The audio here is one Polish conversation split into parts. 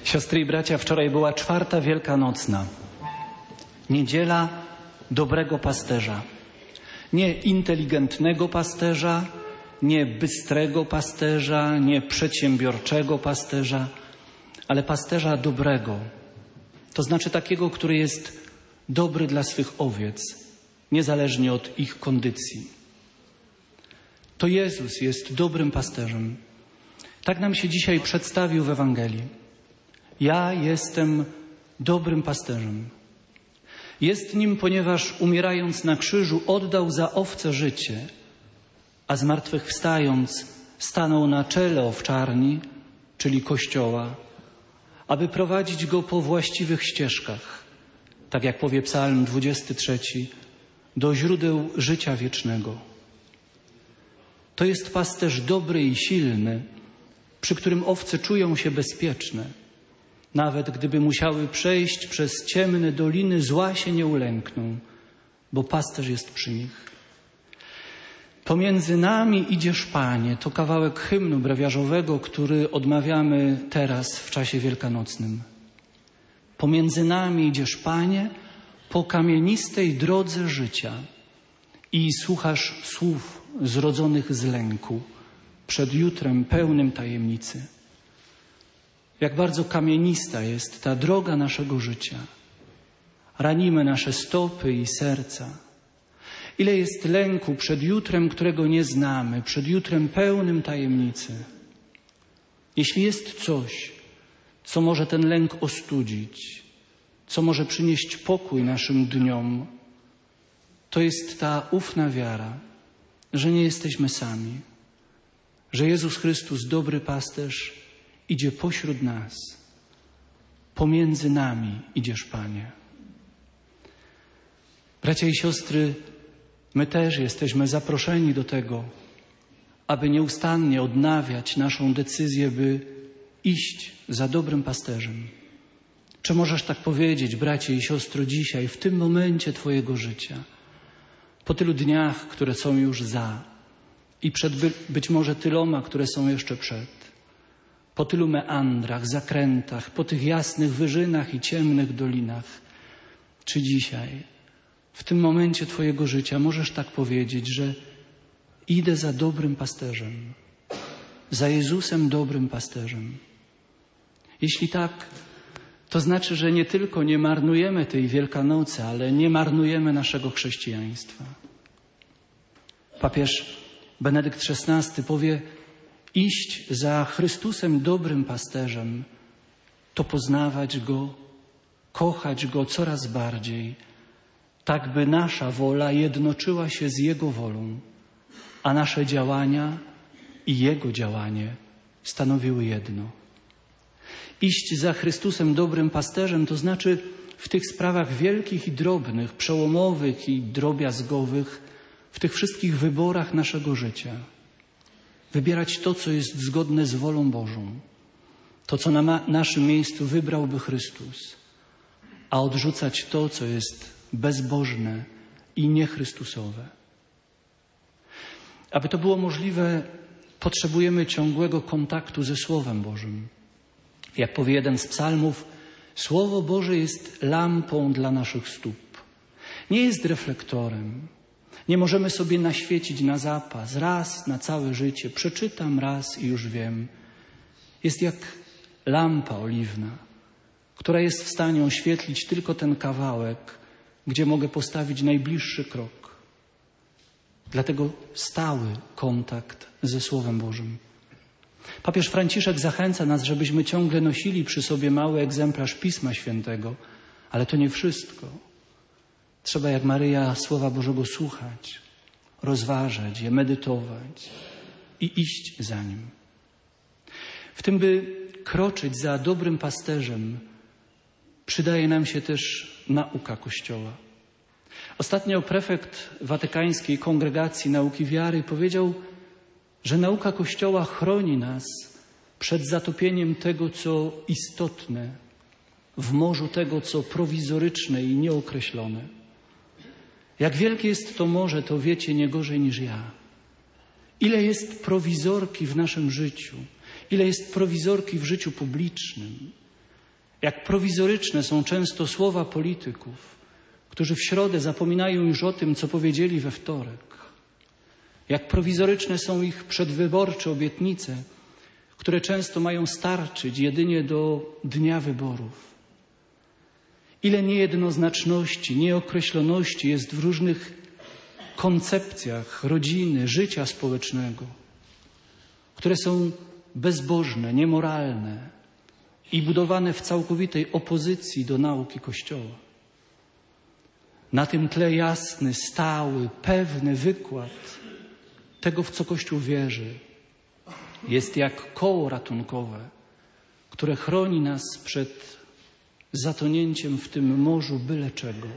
Siostry i bracia, wczoraj była 4. Wielkanocna. Niedziela dobrego pasterza. Nie inteligentnego pasterza, nie bystrego pasterza, nie przedsiębiorczego pasterza, ale pasterza dobrego. To znaczy takiego, który jest dobry dla swych owiec, niezależnie od ich kondycji. To Jezus jest dobrym pasterzem. Tak nam się dzisiaj przedstawił w Ewangelii. Ja jestem dobrym pasterzem. Jest nim, ponieważ umierając na krzyżu oddał za owce życie, a zmartwychwstając stanął na czele owczarni, czyli Kościoła, aby prowadzić go po właściwych ścieżkach, tak jak powie Psalm 23, do źródeł życia wiecznego. To jest pasterz dobry i silny, przy którym owce czują się bezpieczne. Nawet gdyby musiały przejść przez ciemne doliny, zła się nie ulękną, bo pasterz jest przy nich. Pomiędzy nami idziesz, Panie, to kawałek hymnu brewiarzowego, który odmawiamy teraz w czasie wielkanocnym. Pomiędzy nami idziesz, Panie, po kamienistej drodze życia i słuchasz słów zrodzonych z lęku przed jutrem pełnym tajemnicy. Jak bardzo kamienista jest ta droga naszego życia. Ranimy nasze stopy i serca. Ile jest lęku przed jutrem, którego nie znamy, przed jutrem pełnym tajemnicy. Jeśli jest coś, co może ten lęk ostudzić, co może przynieść pokój naszym dniom, to jest ta ufna wiara, że nie jesteśmy sami, że Jezus Chrystus, dobry pasterz, idzie pośród nas. Pomiędzy nami idziesz, Panie. Bracia i siostry, my też jesteśmy zaproszeni do tego, aby nieustannie odnawiać naszą decyzję, by iść za dobrym pasterzem. Czy możesz tak powiedzieć, bracie i siostro, dzisiaj, w tym momencie Twojego życia, po tylu dniach, które są już za i przed być może tyloma, które są jeszcze przed, po tylu meandrach, zakrętach, po tych jasnych wyżynach i ciemnych dolinach, czy dzisiaj, w tym momencie Twojego życia możesz tak powiedzieć, że idę za dobrym pasterzem, za Jezusem dobrym pasterzem? Jeśli tak, to znaczy, że nie tylko nie marnujemy tej Wielkanocy, ale nie marnujemy naszego chrześcijaństwa. Papież Benedykt XVI powie: iść za Chrystusem dobrym pasterzem to poznawać Go, kochać Go coraz bardziej, tak by nasza wola jednoczyła się z Jego wolą, a nasze działania i Jego działanie stanowiły jedno. Iść za Chrystusem dobrym pasterzem to znaczy w tych sprawach wielkich i drobnych, przełomowych i drobiazgowych, w tych wszystkich wyborach naszego życia wybierać to, co jest zgodne z wolą Bożą, to, co na naszym miejscu wybrałby Chrystus, a odrzucać to, co jest bezbożne i niechrystusowe. Aby to było możliwe, potrzebujemy ciągłego kontaktu ze Słowem Bożym. Jak powie jeden z psalmów, Słowo Boże jest lampą dla naszych stóp. Nie jest reflektorem. Nie możemy sobie naświecić na zapas, raz na całe życie. Przeczytam raz i już wiem. Jest jak lampa oliwna, która jest w stanie oświetlić tylko ten kawałek, gdzie mogę postawić najbliższy krok. Dlatego stały kontakt ze Słowem Bożym. Papież Franciszek zachęca nas, żebyśmy ciągle nosili przy sobie mały egzemplarz Pisma Świętego, ale to nie wszystko. Trzeba jak Maryja Słowa Bożego słuchać, rozważać je, medytować i iść za nim. W tym, by kroczyć za dobrym pasterzem, przydaje nam się też nauka Kościoła. Ostatnio prefekt Watykańskiej Kongregacji Nauki Wiary powiedział, że nauka Kościoła chroni nas przed zatopieniem tego, co istotne, w morzu tego, co prowizoryczne i nieokreślone. Jak wielkie jest to morze, to wiecie nie gorzej niż ja. Ile jest prowizorki w naszym życiu, ile jest prowizorki w życiu publicznym. Jak prowizoryczne są często słowa polityków, którzy w środę zapominają już o tym, co powiedzieli we wtorek. Jak prowizoryczne są ich przedwyborcze obietnice, które często mają starczyć jedynie do dnia wyborów. Ile niejednoznaczności, nieokreśloności jest w różnych koncepcjach rodziny, życia społecznego, które są bezbożne, niemoralne i budowane w całkowitej opozycji do nauki Kościoła. Na tym tle jasny, stały, pewny wykład tego, w co Kościół wierzy, jest jak koło ratunkowe, które chroni nas przed zatonięciem w tym morzu byle czego,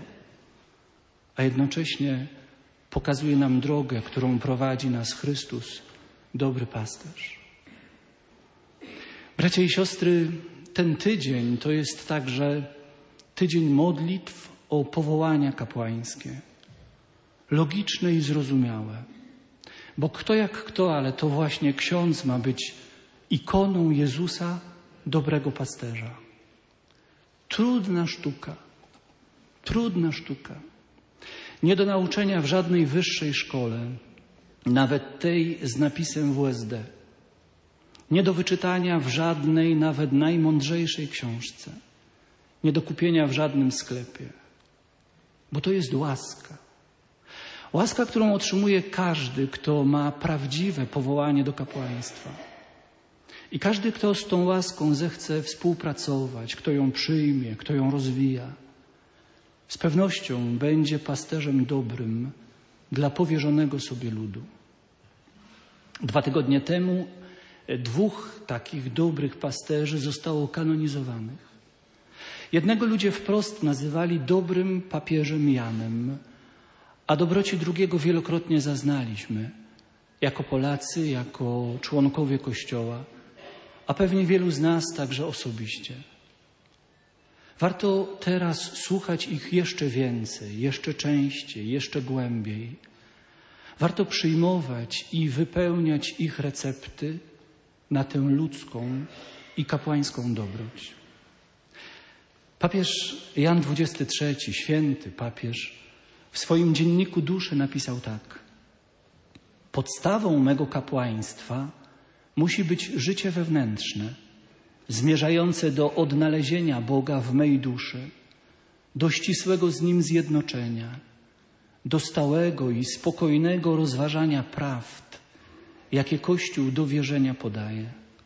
a jednocześnie pokazuje nam drogę, którą prowadzi nas Chrystus, dobry pasterz. Bracia i siostry, ten tydzień to jest także tydzień modlitw o powołania kapłańskie. Logiczne i zrozumiałe. Bo kto jak kto, ale to właśnie ksiądz ma być ikoną Jezusa, dobrego pasterza. Trudna sztuka. Trudna sztuka. Nie do nauczenia w żadnej wyższej szkole, nawet tej z napisem WSD. Nie do wyczytania w żadnej, nawet najmądrzejszej książce. Nie do kupienia w żadnym sklepie. Bo to jest łaska. Łaska, którą otrzymuje każdy, kto ma prawdziwe powołanie do kapłaństwa. I każdy, kto z tą łaską zechce współpracować, kto ją przyjmie, kto ją rozwija, z pewnością będzie pasterzem dobrym dla powierzonego sobie ludu. 2 tygodnie temu 2 takich dobrych pasterzy zostało kanonizowanych. Jednego ludzie wprost nazywali dobrym papieżem Janem, a dobroci drugiego wielokrotnie zaznaliśmy, jako Polacy, jako członkowie Kościoła, a pewnie wielu z nas także osobiście. Warto teraz słuchać ich jeszcze więcej, jeszcze częściej, jeszcze głębiej. Warto przyjmować i wypełniać ich recepty na tę ludzką i kapłańską dobroć. Papież Jan XXIII, święty papież, w swoim dzienniku duszy napisał tak. Podstawą mego kapłaństwa musi być życie wewnętrzne, zmierzające do odnalezienia Boga w mej duszy, do ścisłego z Nim zjednoczenia, do stałego i spokojnego rozważania prawd, jakie Kościół do wierzenia podaje.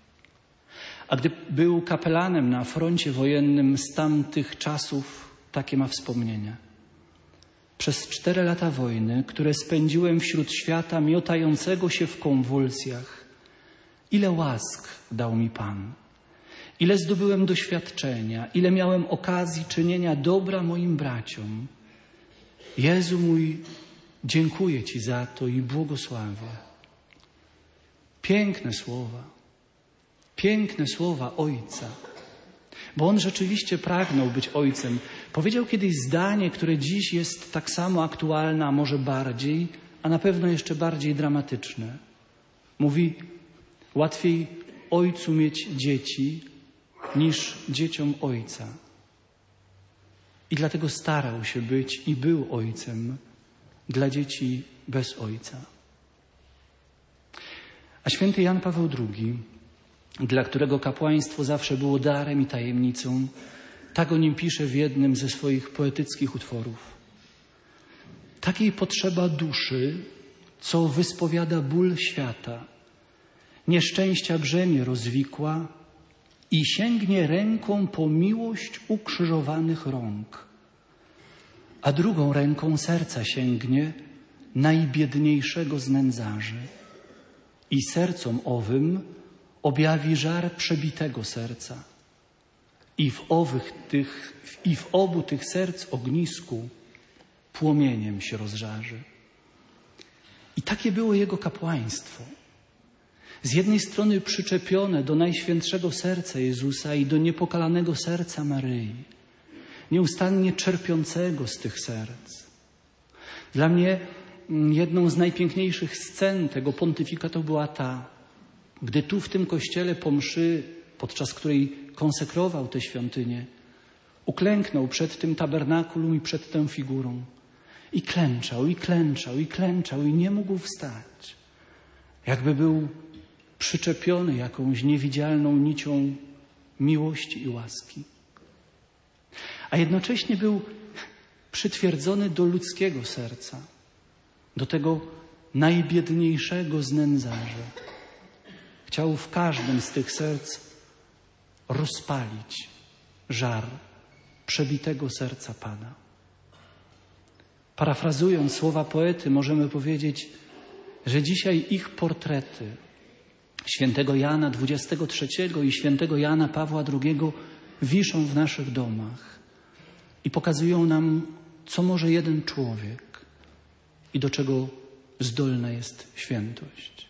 A gdy był kapelanem na froncie wojennym z tamtych czasów, takie ma wspomnienia. Przez 4 lata wojny, które spędziłem wśród świata miotającego się w konwulsjach, ile łask dał mi Pan, ile zdobyłem doświadczenia, ile miałem okazji czynienia dobra moim braciom. Jezu mój, dziękuję Ci za to i błogosławię. Piękne słowa Ojca, bo On rzeczywiście pragnął być Ojcem. Powiedział kiedyś zdanie, które dziś jest tak samo aktualne, a może bardziej, a na pewno jeszcze bardziej dramatyczne. Mówi, łatwiej Ojcu mieć dzieci, niż dzieciom Ojca. I dlatego starał się być i był Ojcem dla dzieci bez Ojca. A święty Jan Paweł II, dla którego kapłaństwo zawsze było darem i tajemnicą, tak o nim pisze w jednym ze swoich poetyckich utworów. Takiej potrzeba duszy, co wyspowiada ból świata, nieszczęścia brzemię rozwikła i sięgnie ręką po miłość ukrzyżowanych rąk, a drugą ręką serca sięgnie najbiedniejszego z nędzarzy i sercom owym objawi żar przebitego serca i w obu tych serc ognisku płomieniem się rozżarzy. I takie było jego kapłaństwo. Z jednej strony przyczepione do Najświętszego Serca Jezusa i do niepokalanego serca Maryi, nieustannie czerpiącego z tych serc. Dla mnie jedną z najpiękniejszych scen tego pontyfikatu była ta, gdy tu w tym kościele po mszy, podczas której konsekrował tę świątynię, uklęknął przed tym tabernakulum i przed tą figurą. I klęczał, i klęczał, i klęczał, i nie mógł wstać. Jakby był przyczepiony jakąś niewidzialną nicią miłości i łaski. A jednocześnie był przytwierdzony do ludzkiego serca, do tego najbiedniejszego z nędzarzy. Chciał w każdym z tych serc rozpalić żar przebitego serca Pana. Parafrazując słowa poety, możemy powiedzieć, że dzisiaj ich portrety świętego Jana XXIII i świętego Jana Pawła II wiszą w naszych domach i pokazują nam, co może jeden człowiek i do czego zdolna jest świętość.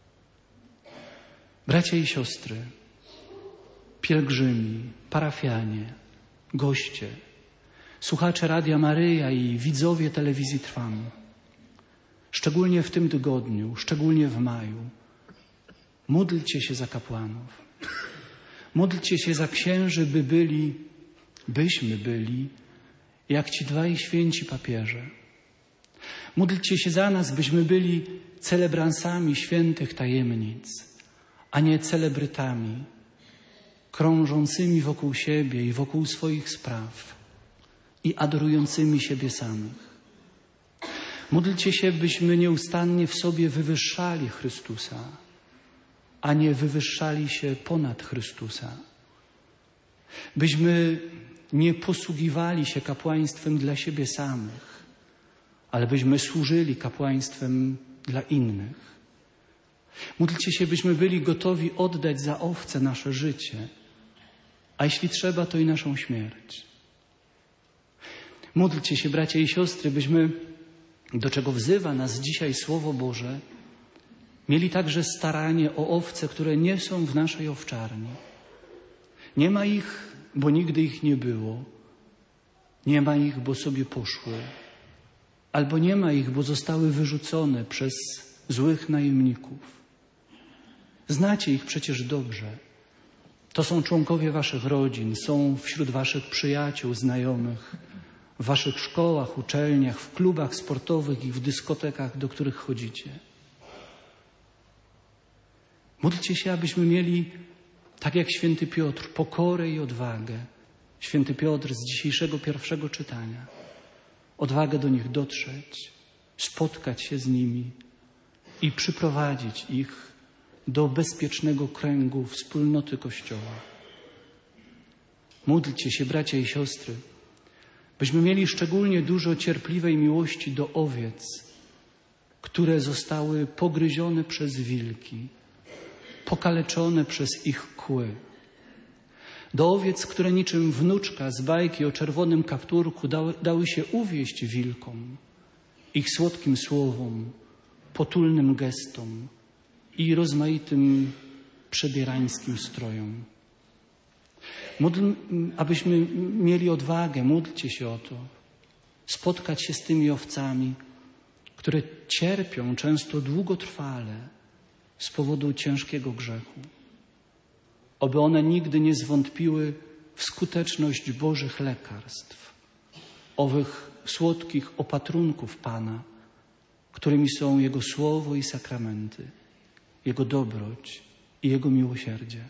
Bracia i siostry, pielgrzymi, parafianie, goście, słuchacze Radia Maryja i widzowie telewizji Trwam, szczególnie w tym tygodniu, szczególnie w maju, módlcie się za kapłanów. Módlcie się za księży, byśmy byli jak ci dwaj święci papieże. Módlcie się za nas, byśmy byli celebransami świętych tajemnic, a nie celebrytami, krążącymi wokół siebie i wokół swoich spraw i adorującymi siebie samych. Módlcie się, byśmy nieustannie w sobie wywyższali Chrystusa, a nie wywyższali się ponad Chrystusa. Byśmy nie posługiwali się kapłaństwem dla siebie samych, ale byśmy służyli kapłaństwem dla innych. Módlcie się, byśmy byli gotowi oddać za owce nasze życie, a jeśli trzeba, to i naszą śmierć. Módlcie się, bracia i siostry, byśmy, do czego wzywa nas dzisiaj Słowo Boże, mieli także staranie o owce, które nie są w naszej owczarni. Nie ma ich, bo nigdy ich nie było. Nie ma ich, bo sobie poszły. Albo nie ma ich, bo zostały wyrzucone przez złych najemników. Znacie ich przecież dobrze. To są członkowie waszych rodzin, są wśród waszych przyjaciół, znajomych, w waszych szkołach, uczelniach, w klubach sportowych i w dyskotekach, do których chodzicie. Módlcie się, abyśmy mieli, tak jak święty Piotr, pokorę i odwagę. Święty Piotr z dzisiejszego pierwszego czytania. Odwagę do nich dotrzeć, spotkać się z nimi i przyprowadzić ich do bezpiecznego kręgu wspólnoty Kościoła. Módlcie się, bracia i siostry, byśmy mieli szczególnie dużo cierpliwej miłości do owiec, które zostały pogryzione przez wilki, pokaleczone przez ich kły. Do owiec, które niczym wnuczka z bajki o czerwonym kapturku dały się uwieść wilkom, ich słodkim słowom, potulnym gestom i rozmaitym przebierańskim strojom. Abyśmy mieli odwagę, módlcie się o to, spotkać się z tymi owcami, które cierpią często długotrwale z powodu ciężkiego grzechu. Oby one nigdy nie zwątpiły w skuteczność Bożych lekarstw, owych słodkich opatrunków Pana, którymi są Jego Słowo i sakramenty, Jego dobroć i Jego miłosierdzie.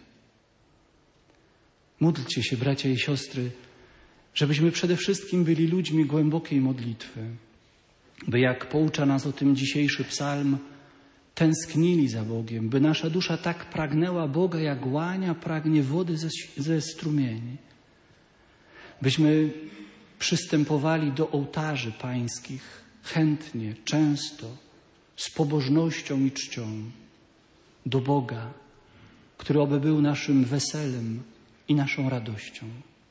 Módlcie się, bracia i siostry, żebyśmy przede wszystkim byli ludźmi głębokiej modlitwy, by, jak poucza nas o tym dzisiejszy psalm, tęsknili za Bogiem, by nasza dusza tak pragnęła Boga, jak łania pragnie wody ze strumieni. Byśmy przystępowali do ołtarzy pańskich chętnie, często, z pobożnością i czcią, do Boga, który oby był naszym weselem i naszą radością.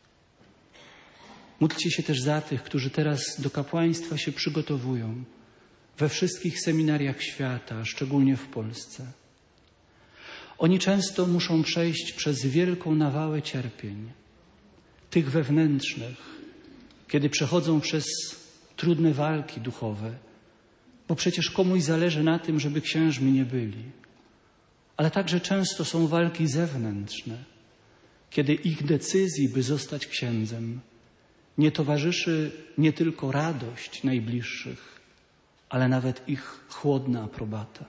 Módlcie się też za tych, którzy teraz do kapłaństwa się przygotowują we wszystkich seminariach świata, szczególnie w Polsce. Oni często muszą przejść przez wielką nawałę cierpień, tych wewnętrznych, kiedy przechodzą przez trudne walki duchowe, bo przecież komuś zależy na tym, żeby księżmi nie byli. Ale także często są walki zewnętrzne, kiedy ich decyzji, by zostać księdzem, nie towarzyszy nie tylko radość najbliższych, ale nawet ich chłodna aprobata.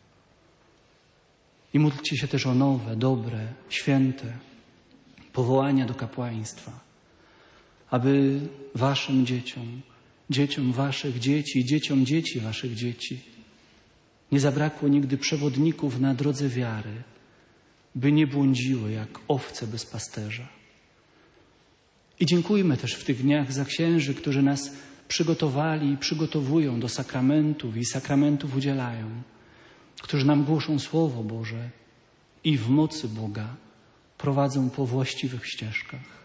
I módlcie się też o nowe, dobre, święte powołania do kapłaństwa, aby waszym dzieciom, dzieciom waszych dzieci i dzieciom dzieci waszych dzieci nie zabrakło nigdy przewodników na drodze wiary, by nie błądziły jak owce bez pasterza. I dziękujmy też w tych dniach za księży, którzy nas przygotowali i przygotowują do sakramentów i sakramentów udzielają, którzy nam głoszą Słowo Boże i w mocy Boga prowadzą po właściwych ścieżkach.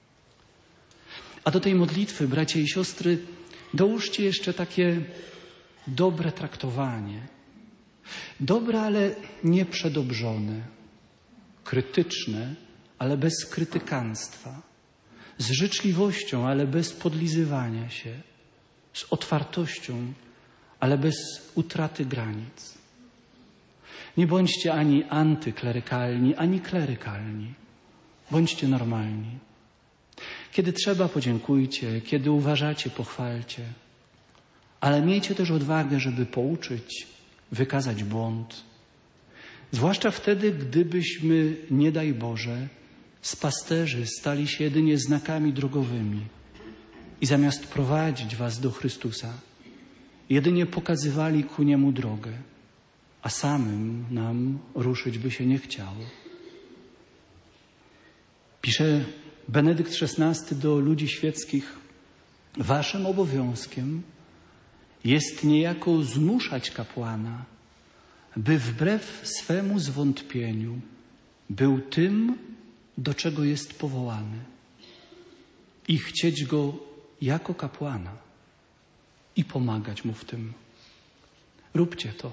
A do tej modlitwy, bracia i siostry, dołóżcie jeszcze takie dobre traktowanie. Dobre, ale nie przedobrzone. Krytyczne, ale bez krytykanstwa. Z życzliwością, ale bez podlizywania się. Z otwartością, ale bez utraty granic. Nie bądźcie ani antyklerykalni, ani klerykalni. Bądźcie normalni. Kiedy trzeba, podziękujcie. Kiedy uważacie, pochwalcie. Ale miejcie też odwagę, żeby pouczyć, wykazać błąd. Zwłaszcza wtedy, gdybyśmy, nie daj Boże, z pasterzy stali się jedynie znakami drogowymi i zamiast prowadzić was do Chrystusa, jedynie pokazywali ku Niemu drogę, a samym nam ruszyć by się nie chciało. Pisze Benedykt XVI do ludzi świeckich: waszym obowiązkiem jest niejako zmuszać kapłana, by wbrew swemu zwątpieniu był tym, do czego jest powołany, i chcieć go jako kapłana i pomagać mu w tym. Róbcie to.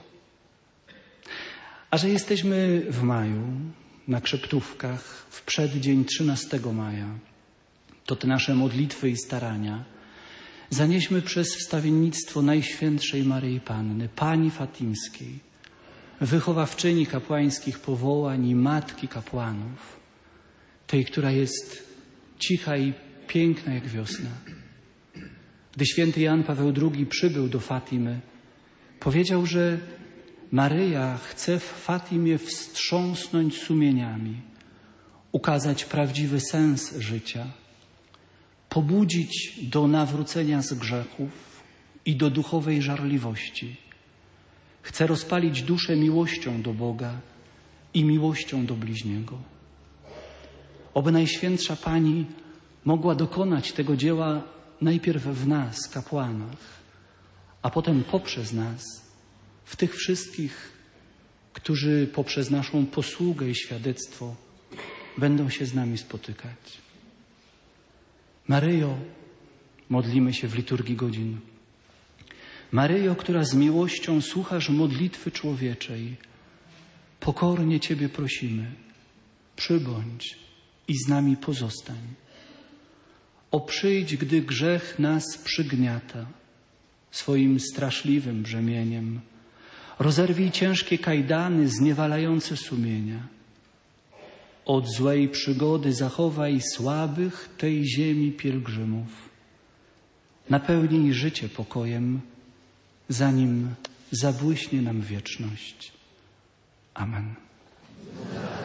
A że jesteśmy w maju, na Krzeptówkach, w przeddzień 13 maja, to te nasze modlitwy i starania zanieśmy przez wstawiennictwo Najświętszej Maryi Panny, Pani Fatimskiej, wychowawczyni kapłańskich powołań i matki kapłanów, tej, która jest cicha i piękna jak wiosna. Gdy święty Jan Paweł II przybył do Fatimy, powiedział, że Maryja chce w Fatimie wstrząsnąć sumieniami, ukazać prawdziwy sens życia, pobudzić do nawrócenia z grzechów i do duchowej żarliwości. Chce rozpalić duszę miłością do Boga i miłością do bliźniego. Oby Najświętsza Pani mogła dokonać tego dzieła najpierw w nas, kapłanach, a potem poprzez nas, w tych wszystkich, którzy poprzez naszą posługę i świadectwo będą się z nami spotykać. Maryjo, modlimy się w liturgii godzin. Maryjo, która z miłością słuchasz modlitwy człowieczej, pokornie Ciebie prosimy, przybądź i z nami pozostań. O przyjdź, gdy grzech nas przygniata swoim straszliwym brzemieniem. Rozerwij ciężkie kajdany zniewalające sumienia. Od złej przygody zachowaj słabych tej ziemi pielgrzymów. Napełnij życie pokojem, zanim zabłyśnie nam wieczność. Amen.